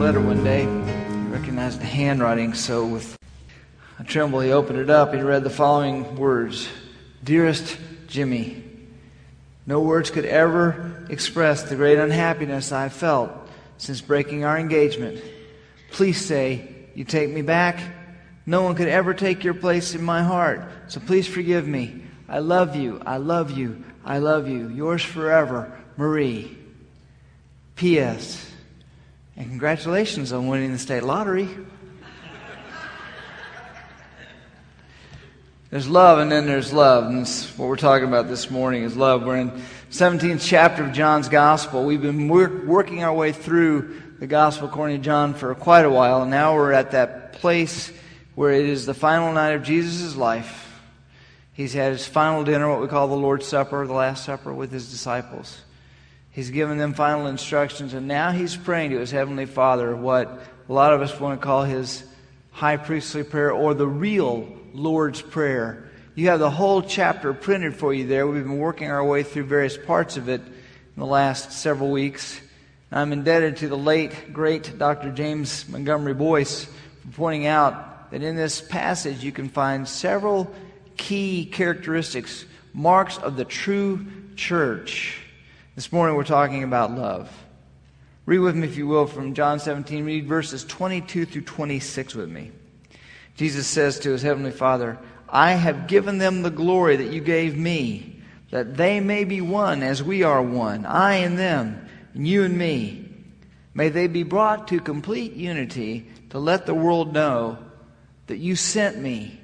letter one day. He recognized the handwriting, so with a tremble he opened it up. He read the following words: "Dearest Jimmy, no words could ever express the great unhappiness I felt since breaking our engagement. Please say you take me back. No one could ever take your place in my heart, so please forgive me. I love you, I love you, I love you. Yours forever, Marie. P.S. And congratulations on winning the state lottery." There's love and then there's love. And that's what we're talking about this morning is love. We're in 17th chapter of John's Gospel. We've been working our way through the Gospel according to John for quite a while. And now we're at that place where it is the final night of Jesus' life. He's had his final dinner, what we call the Lord's Supper, the Last Supper, with his disciples. He's given them final instructions, and now he's praying to his Heavenly Father, what a lot of us want to call his high priestly prayer, or the real Lord's Prayer. You have the whole chapter printed for you there. We've been working our way through various parts of it in the last several weeks. I'm indebted to the late, great Dr. James Montgomery Boyce for pointing out that in this passage you can find several key characteristics, marks of the true church. This morning we're talking about love. Read with me, if you will, from John 17. Read verses 22 through 26 with me. Jesus says to his Heavenly Father, "I have given them the glory that you gave me, that they may be one as we are one, I and them, and you and me. May they be brought to complete unity to let the world know that you sent me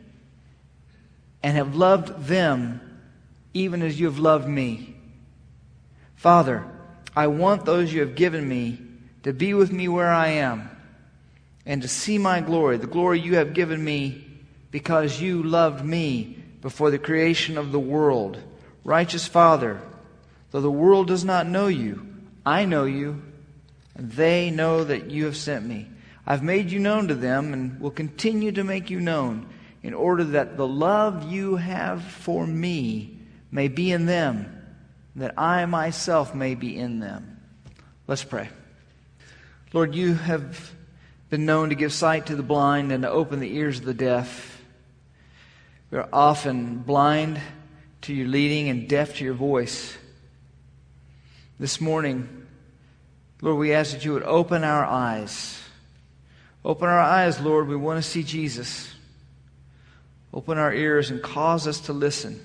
and have loved them even as you have loved me. Father, I want those you have given me to be with me where I am and to see my glory, the glory you have given me because you loved me before the creation of the world. Righteous Father, though the world does not know you, I know you, and they know that you have sent me. I've made you known to them and will continue to make you known in order that the love you have for me may be in them, that I myself may be in them." Let's pray. Lord, you have been known to give sight to the blind and to open the ears of the deaf. We are often blind to your leading and deaf to your voice. This morning, Lord, we ask that you would open our eyes. Open our eyes, Lord. We want to see Jesus. Open our ears and cause us to listen.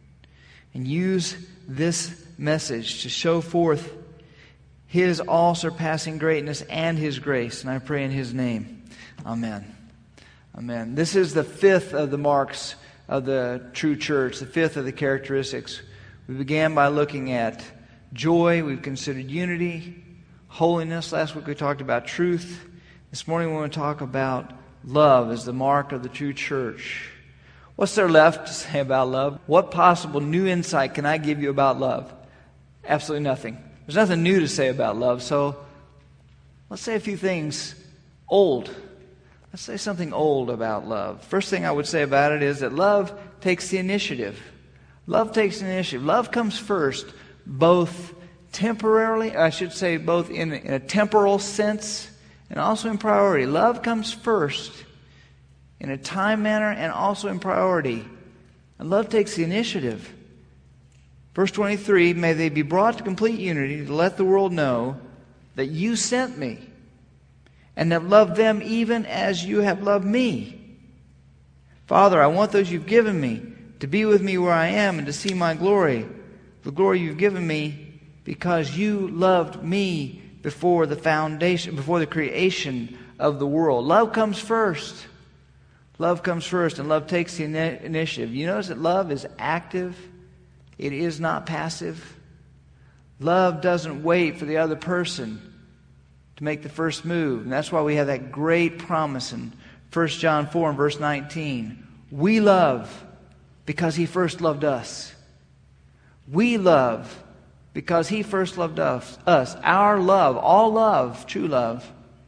And use this message to show forth his all-surpassing greatness and his grace. And I pray in his name. Amen. Amen. This is the fifth of the marks of the true church, the fifth of the characteristics. We began by looking at joy. We've considered unity, holiness. Last week we talked about truth. This morning we want to talk about love as the mark of the true church. What's there left to say about love? What possible new insight can I give you about love? Absolutely nothing. There's nothing new to say about love, so let's say a few things old. Let's say something old about love. First thing I would say about it is that love takes the initiative. Love takes the initiative. Love comes first, both temporarily, I should say both in a temporal sense and also in priority. Love comes first in a time manner and also in priority. And love takes the initiative. Verse 23, "May they be brought to complete unity to let the world know that you sent me and have loved them even as you have loved me. Father, I want those you've given me to be with me where I am and to see my glory, the glory you've given me because you loved me before the creation of the world." Love comes first. Love comes first, and love takes the initiative. You notice that love is active. It is not passive. Love doesn't wait for the other person to make the first move. And that's why we have that great promise in 1 John 4 and verse 19. We love because he first loved us. We love because he first loved us. Our love, all love, true love,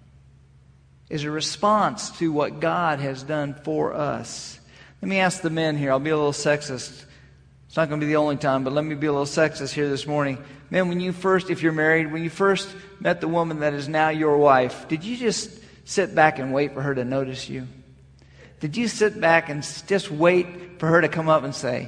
is a response to what God has done for us. Let me ask the men here. I'll be a little sexist. It's not going to be the only time, but let me be a little sexist here this morning. Man, if you're married, when you first met the woman that is now your wife, did you just sit back and wait for her to notice you? Did you sit back and just wait for her to come up and say,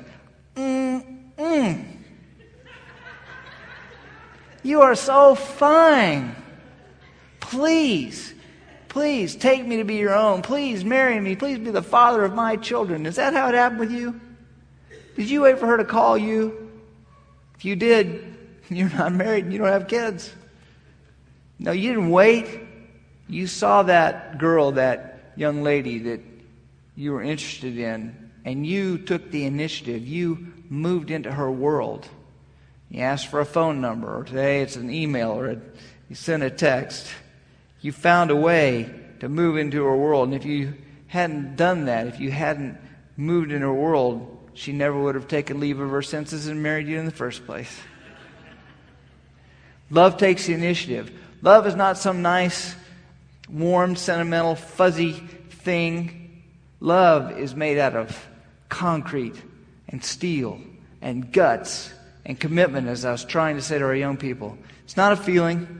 you are so fine. Please take me to be your own. Please marry me. Please be the father of my children. Is that how it happened with you? Did you wait for her to call you? If you did, you're not married and you don't have kids. No, you didn't wait. You saw that girl, that young lady that you were interested in, and you took the initiative. You moved into her world. You asked for a phone number, or today it's an email, or you sent a text. You found a way to move into her world. And if you hadn't done that, if you hadn't moved in her world, she never would have taken leave of her senses and married you in the first place. Love takes the initiative. Love is not some nice, warm, sentimental, fuzzy thing. Love is made out of concrete and steel and guts and commitment, as I was trying to say to our young people. It's not a feeling.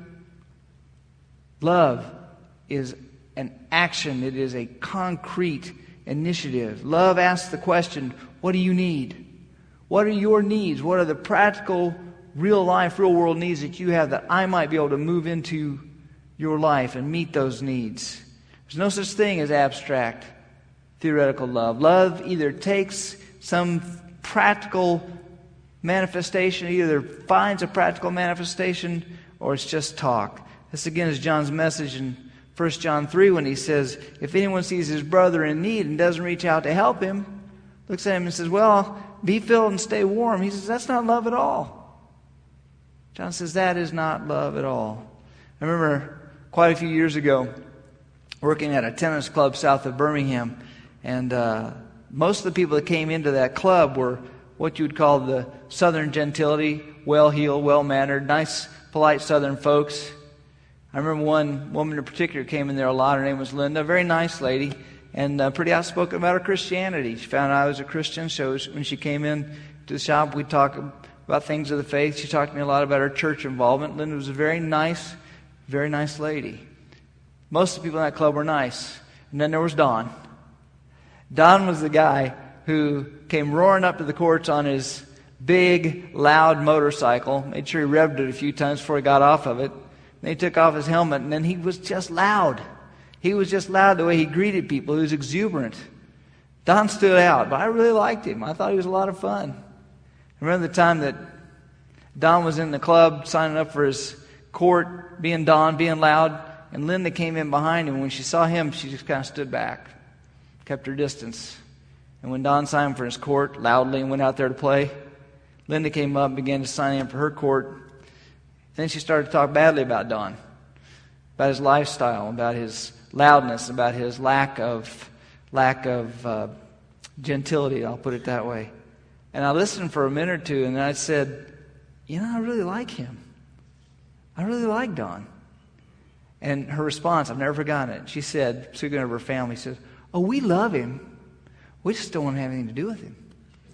Love is an action. It is a concrete initiative. Love asks the question, what do you need? What are your needs? What are the practical, real life, real world needs that you have that I might be able to move into your life and meet those needs? There's no such thing as abstract, theoretical love. Love either takes some practical manifestation, either finds a practical manifestation, or it's just talk. This again is John's message in 1 John 3 when he says, if anyone sees his brother in need and doesn't reach out to help him, looks at him and says, well, be filled and stay warm. He says, that's not love at all. John says, that is not love at all. I remember quite a few years ago working at a tennis club south of Birmingham, and most of the people that came into that club were what you would call the southern gentility, well-heeled, well-mannered, nice, polite southern folks. I remember one woman in particular came in there a lot. Her name was Linda, a very nice lady, and pretty outspoken about her Christianity. She found out I was a Christian, so when she came in to the shop, we'd talk about things of the faith. She talked to me a lot about her church involvement. Linda was a very nice lady. Most of the people in that club were nice. And then there was Don. Don was the guy who came roaring up to the courts on his big, loud motorcycle, made sure he revved it a few times before he got off of it. Then he took off his helmet, and then he was just loud. He was just loud the way he greeted people. He was exuberant. Don stood out, but I really liked him. I thought he was a lot of fun. I remember the time that Don was in the club signing up for his court, being Don, being loud, and Linda came in behind him. When she saw him, she just kind of stood back, kept her distance. And when Don signed for his court loudly and went out there to play, Linda came up and began to sign in for her court. Then she started to talk badly about Don, about his lifestyle, about his loudness, about his lack of gentility, I'll put it that way. And I listened for a minute or two, and then I said, I really like him. I really like Don. And her response, I've never forgotten it. She said, speaking of her family, she said, oh, we love him. We just don't want to have anything to do with him.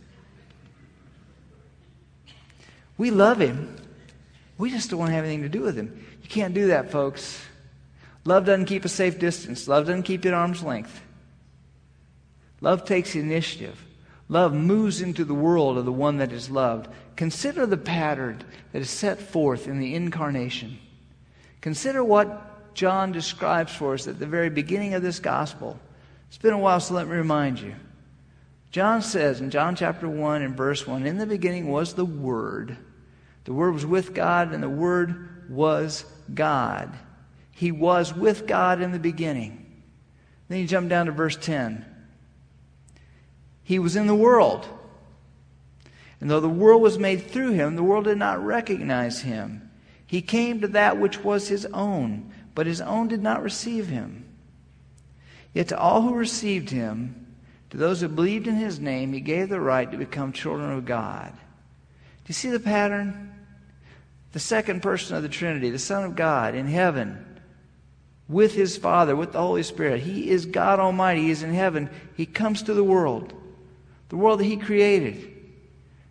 We love him. We just don't want to have anything to do with him. You can't do that, folks. Love doesn't keep a safe distance. Love doesn't keep you at arm's length. Love takes the initiative. Love moves into the world of the one that is loved. Consider the pattern that is set forth in the incarnation. Consider what John describes for us at the very beginning of this gospel. It's been a while, so let me remind you. John says in John chapter 1 and verse 1, in the beginning was the Word. The Word was with God, and the Word was God. He was with God in the beginning. Then you jump down to verse 10. He was in the world. And though the world was made through him, the world did not recognize him. He came to that which was his own, but his own did not receive him. Yet to all who received him, to those who believed in his name, he gave the right to become children of God. Do you see the pattern? The second person of the Trinity, the Son of God in heaven, with his Father, with the Holy Spirit. He is God Almighty. He is in heaven. He comes to the world that he created. And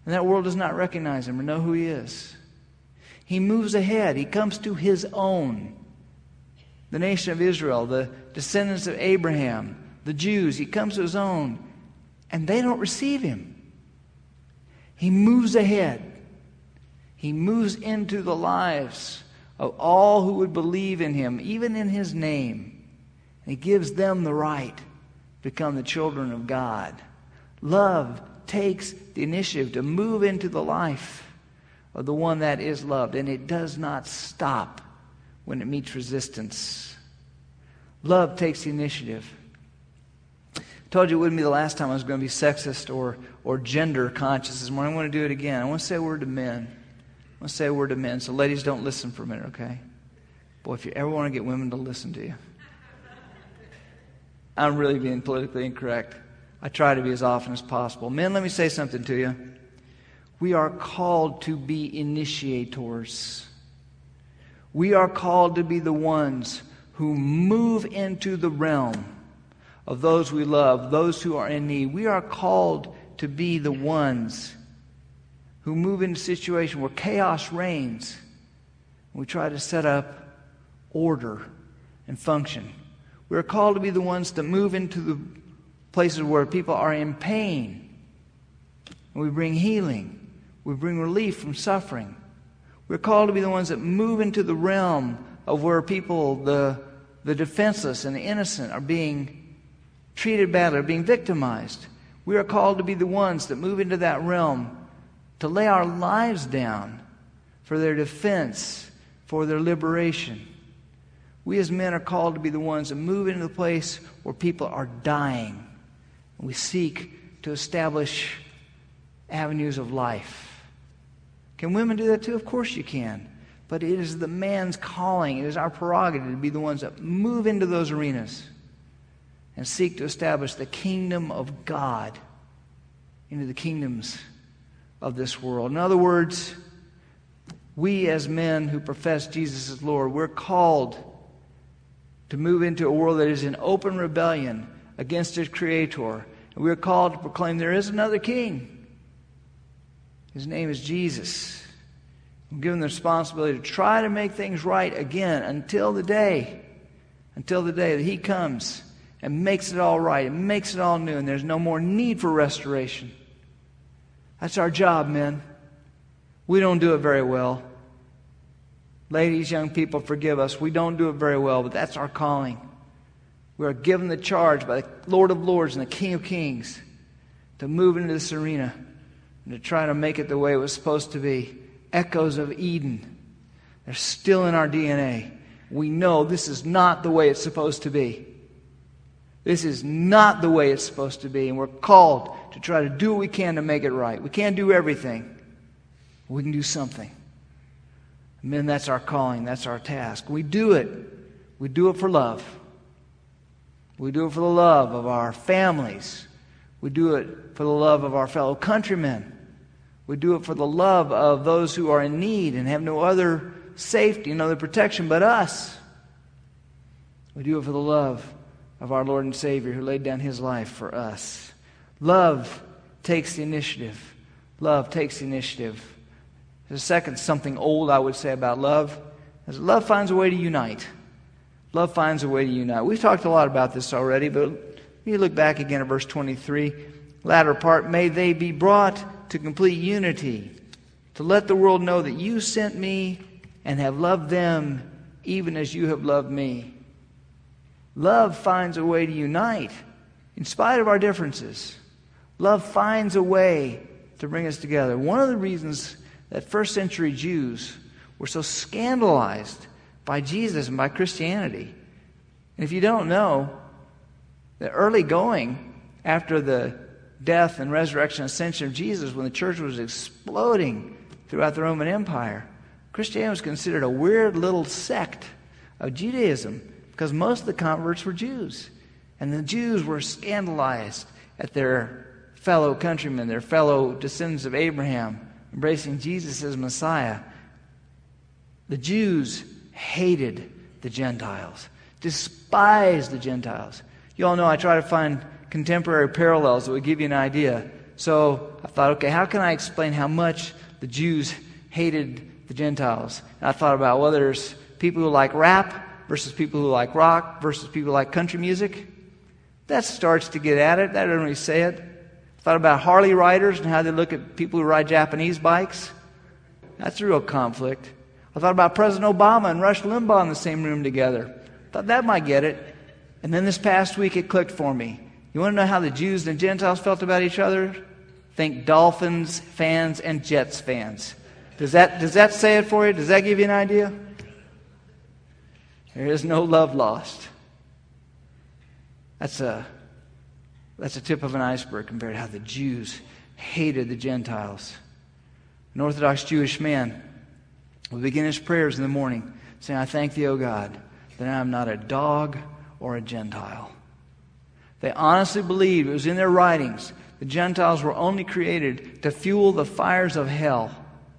And that world does not recognize him or know who he is. He moves ahead. He comes to his own. The nation of Israel, the descendants of Abraham, the Jews, he comes to his own. And they don't receive him. He moves ahead. He moves into the lives of all who would believe in him, even in his name. And he gives them the right to become the children of God. Love takes the initiative to move into the life of the one that is loved, and it does not stop when it meets resistance. Love takes the initiative. I told you it wouldn't be the last time I was going to be sexist or gender conscious this morning. I want to do it again. I want to say a word to men. I want to say a word to men. So ladies, don't listen for a minute, okay? Boy, if you ever want to get women to listen to you. I'm really being politically incorrect. I try to be as often as possible. Men, let me say something to you. We are called to be initiators. We are called to be the ones who move into the realm of those we love, those who are in need. We are called to be the ones who move into a situation where chaos reigns. We try to set up order and function. We are called to be the ones that move into the places where people are in pain. And we bring healing. We bring relief from suffering. We're called to be the ones that move into the realm of where people, the defenseless and the innocent, are being treated badly, are being victimized. We are called to be the ones that move into that realm to lay our lives down for their defense, for their liberation. We as men are called to be the ones that move into the place where people are dying. And we seek to establish avenues of life. Can women do that too? Of course you can. But it is the man's calling. It is our prerogative to be the ones that move into those arenas and seek to establish the kingdom of God into the kingdoms of this world. In other words, we as men who profess Jesus as Lord, we're called to move into a world that is in open rebellion against its Creator. And we're called to proclaim there is another King. His name is Jesus. We're given the responsibility to try to make things right again until the day that He comes and makes it all right and makes it all new, and there's no more need for restoration. That's our job, men. We don't do it very well. Ladies, young people, forgive us. We don't do it very well, but that's our calling. We are given the charge by the Lord of Lords and the King of Kings to move into this arena and to try to make it the way it was supposed to be. Echoes of Eden. They're still in our DNA. We know this is not the way it's supposed to be. This is not the way it's supposed to be, and we're called to try to do what we can to make it right. We can't do everything. We can do something. Men, that's our calling. That's our task. We do it. We do it for love. We do it for the love of our families. We do it for the love of our fellow countrymen. We do it for the love of those who are in need and have no other safety, no other protection but us. We do it for the love of our Lord and Savior who laid down His life for us. Love takes the initiative. Love takes the initiative. There's a second something old I would say about love. Is love finds a way to unite. Love finds a way to unite. We've talked a lot about this already, but you look back again at verse 23. Latter part, may they be brought to complete unity, to let the world know that you sent me and have loved them even as you have loved me. Love finds a way to unite in spite of our differences. Love finds a way to bring us together. One of the reasons that first century Jews were so scandalized by Jesus and by Christianity. And if you don't know, the early going after the death and resurrection and ascension of Jesus, when the church was exploding throughout the Roman Empire, Christianity was considered a weird little sect of Judaism because most of the converts were Jews. And the Jews were scandalized at their fellow countrymen, their fellow descendants of Abraham, embracing Jesus as Messiah. The Jews hated the Gentiles, despised the Gentiles. You all know I try to find contemporary parallels that would give you an idea. So I thought, okay, how can I explain how much the Jews hated the Gentiles? And I thought about, well, there's people who like rap versus people who like rock versus people who like country music. That starts to get at it. That doesn't really say it. I thought about Harley riders and how they look at people who ride Japanese bikes. That's a real conflict. I thought about President Obama and Rush Limbaugh in the same room together. Thought that might get it. And then this past week it clicked for me. You want to know how the Jews and Gentiles felt about each other? Think Dolphins fans and Jets fans. Does that say it for you? Does that give you an idea? There is no love lost. That's a tip of an iceberg compared to how the Jews hated the Gentiles. An Orthodox Jewish man will begin his prayers in the morning saying, I thank thee, O God, that I am not a dog or a Gentile. They honestly believed, it was in their writings, the Gentiles were only created to fuel the fires of hell.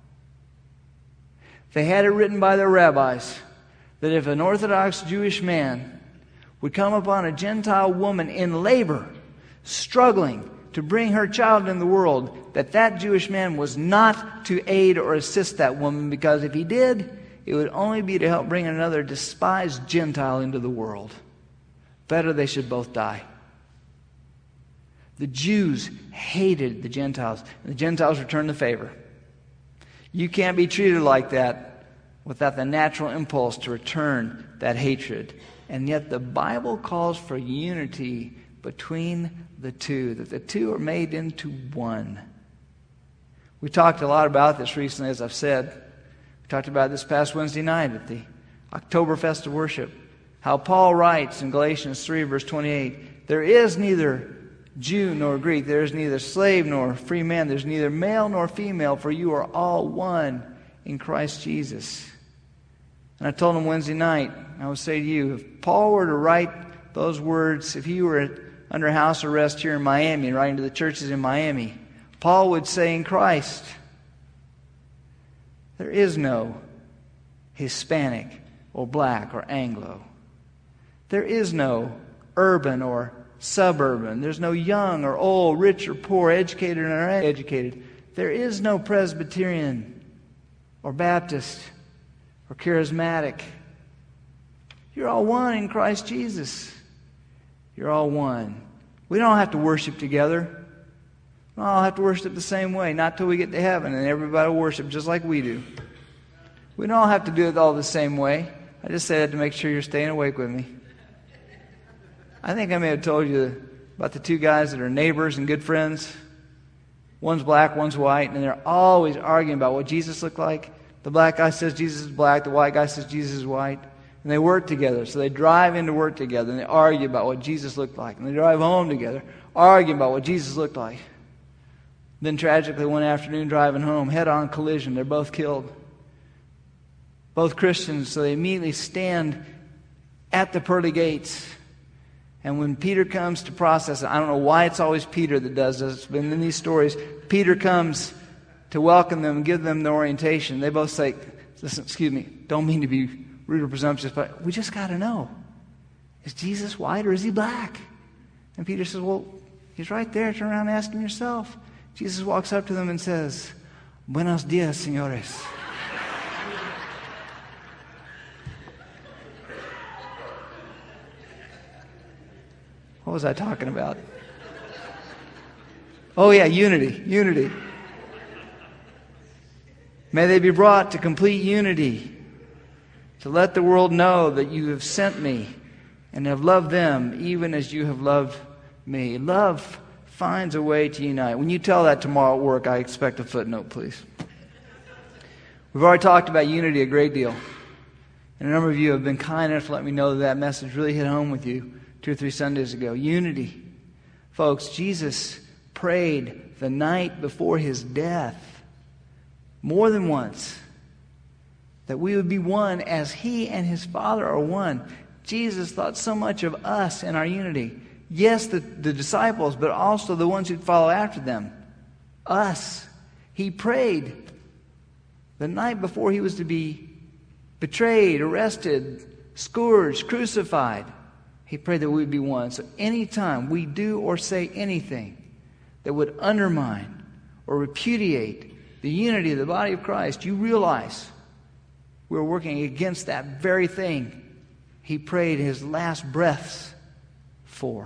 They had it written by their rabbis that if an Orthodox Jewish man would come upon a Gentile woman in labor, struggling to bring her child into the world, that Jewish man was not to aid or assist that woman, because if he did, it would only be to help bring another despised Gentile into the world. Better they should both die. The Jews hated the Gentiles, and the Gentiles returned the favor. You can't be treated like that without the natural impulse to return that hatred. And yet the Bible calls for unity between the two, that the two are made into one. We talked a lot about this recently, as I've said. We talked about this past Wednesday night at the Oktoberfest of Worship. How Paul writes in Galatians 3, verse 28, there is neither Jew nor Greek, there is neither slave nor free man, there's neither male nor female, for you are all one in Christ Jesus. And I told him Wednesday night, I would say to you, if Paul were to write those words, if he were under house arrest here in Miami and writing to the churches in Miami, Paul would say in Christ, there is no Hispanic or black or Anglo. There is no urban or suburban. There's no young or old, rich or poor, educated or uneducated. There is no Presbyterian or Baptist or charismatic. You're all one in Christ Jesus. You're all one. We don't have to worship together. We don't all have to worship the same way, not till we get to heaven and everybody will worship just like we do. We don't all have to do it all the same way. I just say that to make sure you're staying awake with me. I think I may have told you about the two guys that are neighbors and good friends. One's black, one's white, and they're always arguing about what Jesus looked like. The black guy says Jesus is black, the white guy says Jesus is white. And they work together. So they drive into work together and they argue about what Jesus looked like. And they drive home together, arguing about what Jesus looked like. Then tragically one afternoon driving home, head-on collision, they're both killed. Both Christians, so they immediately stand at the pearly gates. And when Peter comes to process it, I don't know why it's always Peter that does this, but in these stories, Peter comes to welcome them and give them the orientation. They both say, listen, excuse me, don't mean to be rude or presumptuous, but we just got to know, is Jesus white or is he black? And Peter says, well, he's right there. Turn around and ask him yourself. Jesus walks up to them and says, Buenos dias, señores. What was I talking about? Oh yeah, unity. May they be brought to complete unity, to let the world know that you have sent me and have loved them even as you have loved me. Love finds a way to unite. When you tell that tomorrow at work, I expect a footnote, please. We've already talked about unity a great deal. And a number of you have been kind enough to let me know that message really hit home with you 2 or 3 Sundays ago. Unity. Folks, Jesus prayed the night before his death more than once that we would be one as he and his Father are one. Jesus thought so much of us and our unity. Yes, the disciples, but also the ones who'd follow after them. Us. He prayed the night before he was to be betrayed, arrested, scourged, crucified. He prayed that we would be one. So anytime we do or say anything that would undermine or repudiate the unity of the body of Christ, you realize we're working against that very thing he prayed his last breaths for.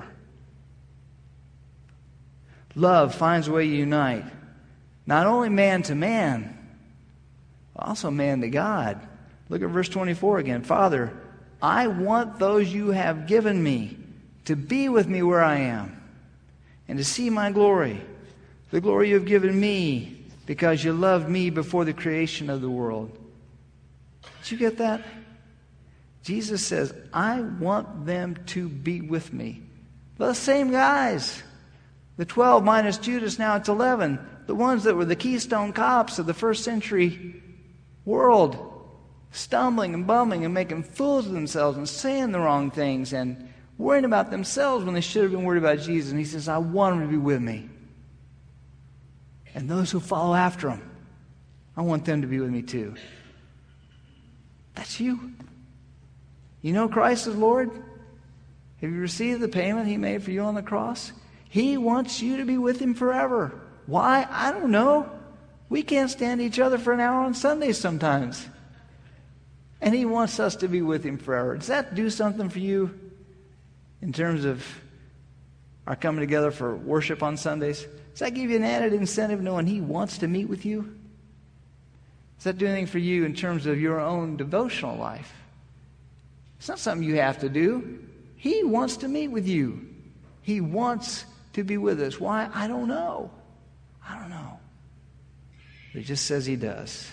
Love finds a way to unite not only man to man, but also man to God. Look at verse 24 again. Father, I want those you have given me to be with me where I am and to see my glory, the glory you have given me because you loved me before the creation of the world. Did you get that? Jesus says, I want them to be with me. The same guys. The 12 minus Judas, now it's 11. The ones that were the Keystone Cops of the first century world. Stumbling and bumbling and making fools of themselves and saying the wrong things and worrying about themselves when they should have been worried about Jesus. And he says, I want them to be with me. And those who follow after him, I want them to be with me too. That's you. You know Christ is Lord? Have you received the payment he made for you on the cross? He wants you to be with him forever. Why? I don't know. We can't stand each other for an hour on Sundays sometimes. And he wants us to be with him forever. Does that do something for you in terms of our coming together for worship on Sundays? Does that give you an added incentive knowing he wants to meet with you? Does that do anything for you in terms of your own devotional life? It's not something you have to do. He wants to meet with you. He wants to be with us. Why? I don't know. I don't know. But he just says he does.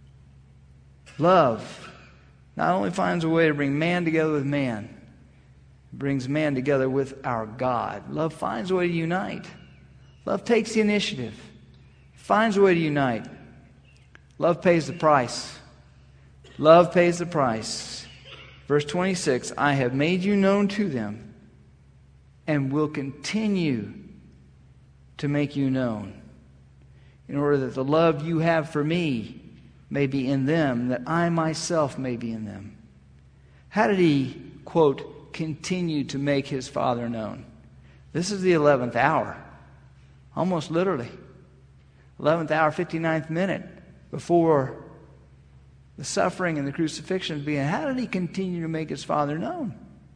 Love not only finds a way to bring man together with man, it brings man together with our God. Love finds a way to unite. Love takes the initiative. It finds a way to unite. Love pays the price. Love pays the price. Verse 26, I have made you known to them and will continue to make you known, in order that the love you have for me may be in them, that I myself may be in them. How did he, quote, continue to make his Father known? This is the 11th hour, almost literally. 11th hour, 59th minute before the suffering and the crucifixion began. How did he continue to make his Father known?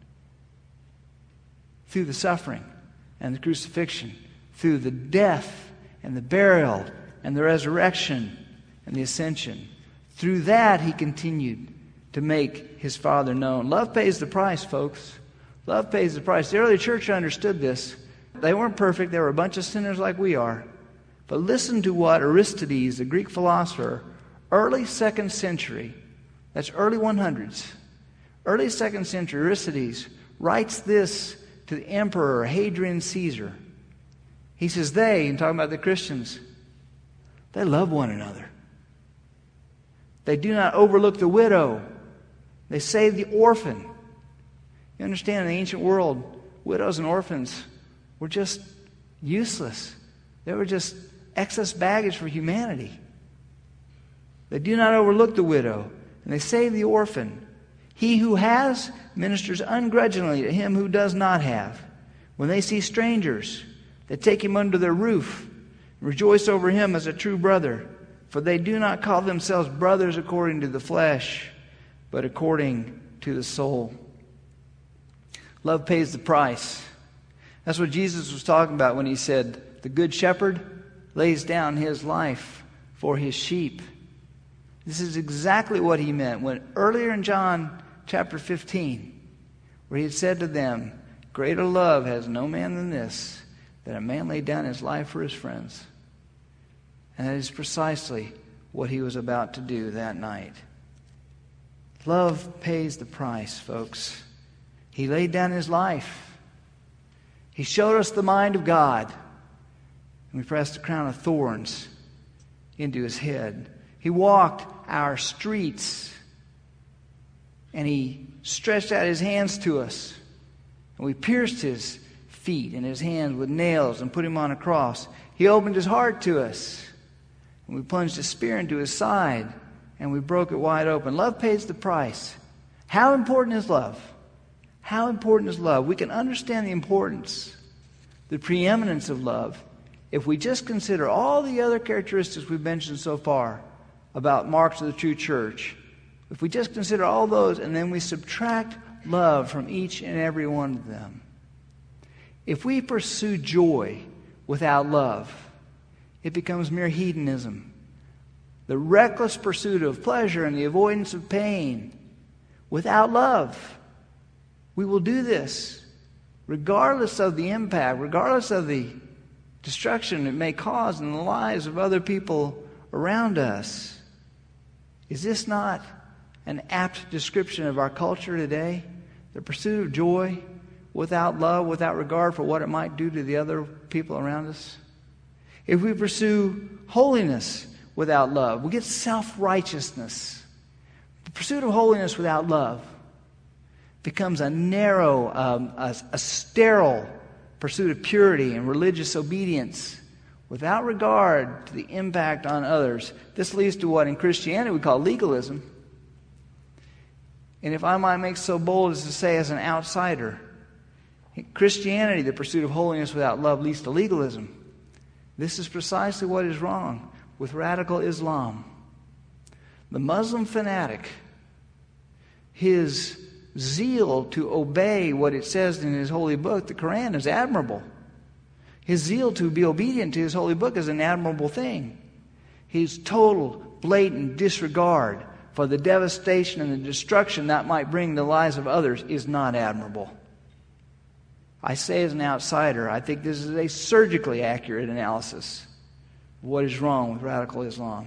Through the suffering and the crucifixion, through the death and the burial and the resurrection and the ascension. Through that, he continued to make his Father known. Love pays the price, folks. Love pays the price. The early church understood this. They weren't perfect. They were a bunch of sinners like we are. But listen to what Aristides, the Greek philosopher, early 2nd century, that's early 100s, early 2nd century, Aristides writes this to the Emperor Hadrian Caesar. He says they, and talking about the Christians, they love one another. They do not overlook the widow. They save the orphan. You understand, in the ancient world, widows and orphans were just useless. They were just excess baggage for humanity. They do not overlook the widow, and they save the orphan. He who has ministers ungrudgingly to him who does not have. When they see strangers, they take him under their roof and rejoice over him as a true brother. For they do not call themselves brothers according to the flesh, but according to the soul. Love pays the price. That's what Jesus was talking about when he said, the good shepherd lays down his life for his sheep. This is exactly what he meant when earlier in John chapter 15, where he had said to them, greater love has no man than this, that a man lay down his life for his friends. And that is precisely what he was about to do that night. Love pays the price, folks. He laid down his life. He showed us the mind of God. And we pressed a crown of thorns into his head. He walked our streets. And he stretched out his hands to us. And we pierced his feet and his hands with nails and put him on a cross. He opened his heart to us. And we plunged a spear into his side. And we broke it wide open. Love pays the price. How important is love? How important is love? We can understand the importance, the preeminence of love, if we just consider all the other characteristics we've mentioned so far about marks of the true church, if we just consider all those and then we subtract love from each and every one of them, if we pursue joy without love, it becomes mere hedonism. The reckless pursuit of pleasure and the avoidance of pain without love. We will do this regardless of the impact, regardless of the destruction it may cause in the lives of other people around us. Is this not an apt description of our culture today? The pursuit of joy without love, without regard for what it might do to the other people around us. If we pursue holiness without love, we get self-righteousness. The pursuit of holiness without love becomes a narrow, a sterile pursuit of purity and religious obedience without regard to the impact on others. This leads to what in Christianity we call legalism. And if I might make so bold as to say as an outsider, in Christianity, the pursuit of holiness without love leads to legalism. This is precisely what is wrong with radical Islam. The Muslim fanatic, his zeal to obey what it says in his holy book, the Quran, is admirable. His zeal to be obedient to his holy book is an admirable thing. His total, blatant disregard for the devastation and the destruction that might bring the lives of others is not admirable. I say as an outsider, I think this is a surgically accurate analysis of what is wrong with radical Islam.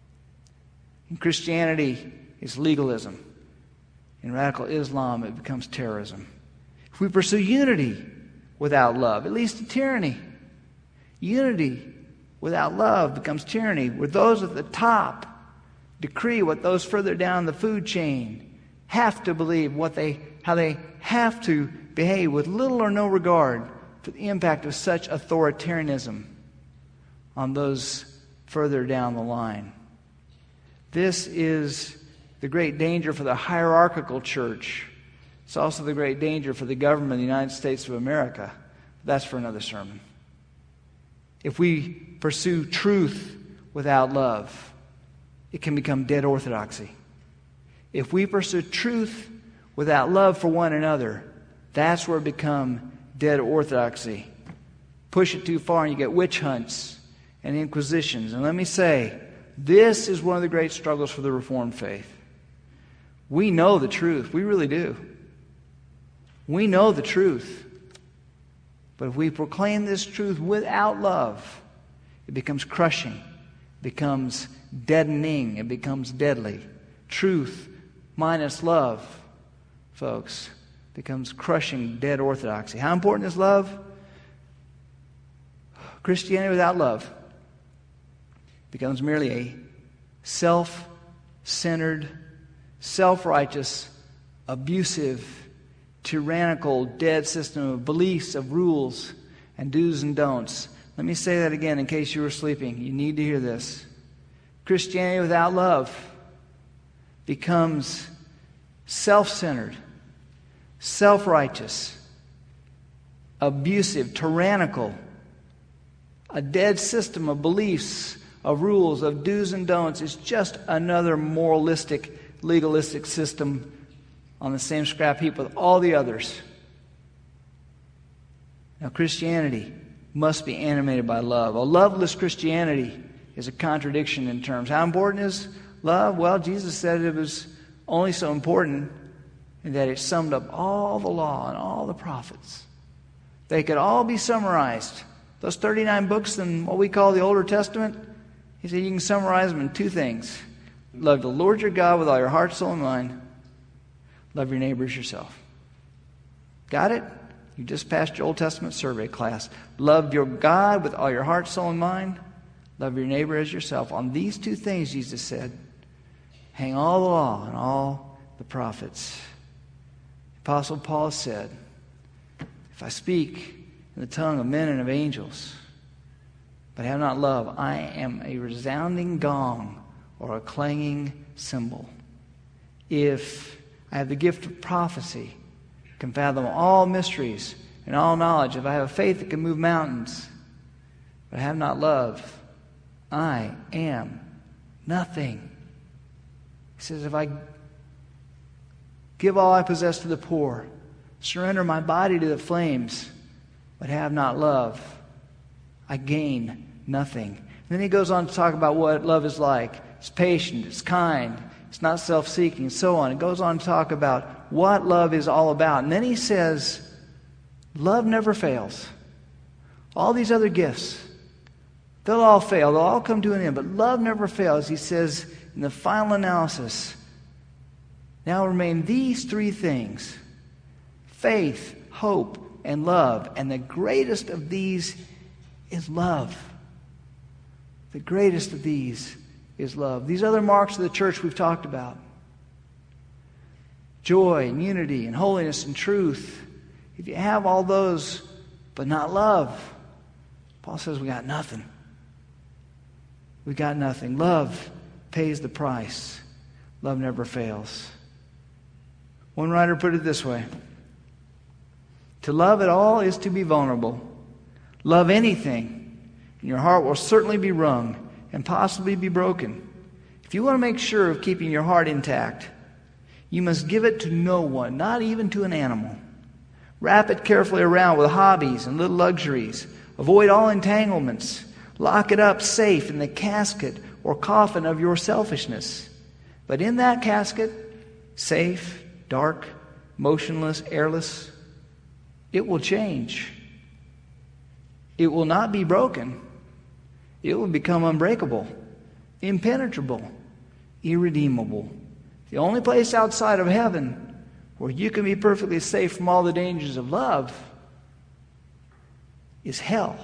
In Christianity, it's legalism. In radical Islam, it becomes terrorism. If we pursue unity without love, it leads to tyranny. Unity without love becomes tyranny, where those at the top decree what those further down the food chain have to believe, how they have to behave with little or no regard for the impact of such authoritarianism on those further down the line. This is the great danger for the hierarchical church. It's also the great danger for the government of the United States of America. That's for another sermon. If we pursue truth without love, it can become dead orthodoxy. If we pursue truth without love for one another, that's where it becomes dead orthodoxy. Push it too far and you get witch hunts and inquisitions. And let me say, this is one of the great struggles for the Reformed faith. We know the truth. We really do. We know the truth. But if we proclaim this truth without love, it becomes crushing, it becomes deadening, it becomes deadly. Truth minus love, folks, becomes crushing, dead orthodoxy. How important is love? Christianity without love becomes merely a self-centered, self-righteous, abusive, tyrannical, dead system of beliefs, of rules, and do's and don'ts. Let me say that again in case you were sleeping. You need to hear this. Christianity without love becomes self-centered, self-righteous, abusive, tyrannical, a dead system of beliefs, of rules, of do's and don'ts. It's just another moralistic, legalistic system on the same scrap heap with all the others. Now, Christianity must be animated by love. A loveless Christianity is a contradiction in terms. How important is love? Well, Jesus said it was only so important in that it summed up all the law and all the prophets. They could all be summarized. Those 39 books in what we call the Older Testament, he said you can summarize them in two things. Love the Lord your God with all your heart, soul, and mind. Love your neighbor as yourself. Got it? You just passed your Old Testament survey class. Love your God with all your heart, soul, and mind. Love your neighbor as yourself. On these two things, Jesus said, hang all the law and all the prophets. The Apostle Paul said, if I speak in the tongue of men and of angels, but have not love, I am a resounding gong or a clanging cymbal. If I have the gift of prophecy, can fathom all mysteries and all knowledge, if I have a faith that can move mountains, but I have not love, I am nothing. He says, if I give all I possess to the poor, surrender my body to the flames, but have not love, I gain nothing. And then he goes on to talk about what love is like. It's patient, it's kind, it's not self-seeking, and so on. It goes on to talk about what love is all about. And then he says, love never fails. All these other gifts, they'll all fail. They'll all come to an end. But love never fails. He says in the final analysis, now remain these three things: faith, hope, and love. And the greatest of these is love. The greatest of these is love. These other marks of the church we've talked about: joy and unity and holiness and truth. If you have all those but not love, Paul says we got nothing. We got nothing. Love pays the price. Love never fails. One writer put it this way: to love at all is to be vulnerable. Love anything, and your heart will certainly be wrung and possibly be broken. If you want to make sure of keeping your heart intact, you must give it to no one, not even to an animal. Wrap it carefully around with hobbies and little luxuries. Avoid all entanglements. Lock it up safe in the casket or coffin of your selfishness. But in that casket, safe, dark, motionless, airless, it will change. It will not be broken. It will become unbreakable, impenetrable, irredeemable. The only place outside of heaven where you can be perfectly safe from all the dangers of love is hell.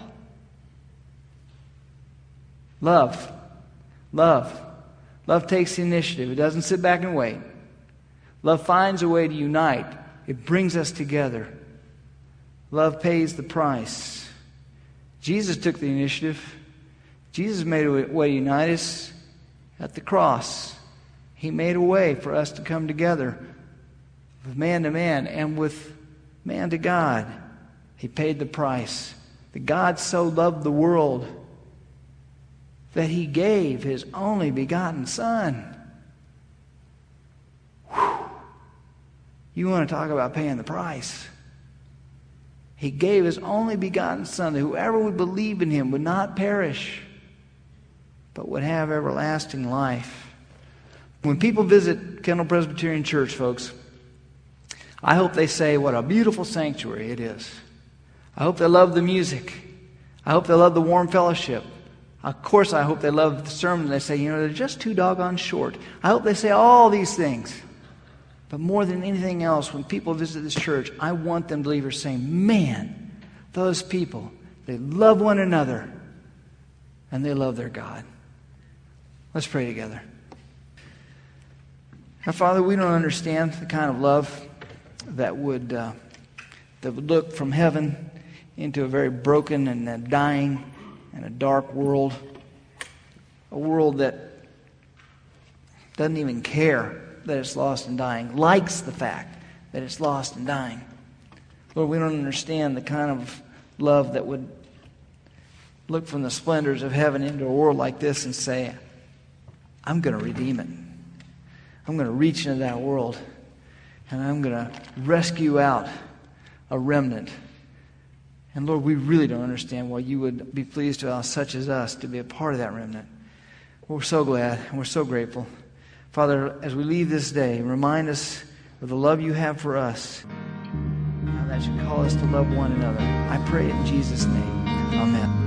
Love. Love. Love takes the initiative. It doesn't sit back and wait. Love finds a way to unite. It brings us together. Love pays the price. Jesus took the initiative. Jesus made a way to unite us at the cross. He made a way for us to come together with man to man and with man to God. He paid the price. That God so loved the world that He gave His only begotten Son. Whew. You want to talk about paying the price. He gave His only begotten Son, that whoever would believe in Him would not perish, but would have everlasting life. When people visit Kendall Presbyterian Church, folks, I hope they say what a beautiful sanctuary it is. I hope they love the music. I hope they love the warm fellowship. Of course, I hope they love the sermon. They say, they're just too doggone short. I hope they say all these things. But more than anything else, when people visit this church, I want them to leave here saying, man, those people, they love one another and they love their God. Let's pray together. Now, Father, we don't understand the kind of love that would look from heaven into a very broken and a dying and a dark world. A world that doesn't even care that it's lost and dying, likes the fact that it's lost and dying. Lord, we don't understand the kind of love that would look from the splendors of heaven into a world like this and say, I'm going to redeem it. I'm going to reach into that world and I'm going to rescue out a remnant. And Lord, we really don't understand why you would be pleased to allow such as us to be a part of that remnant. We're so glad and we're so grateful. Father, as we leave this day, remind us of the love you have for us. How that should call us to love one another. I pray it in Jesus' name. Amen.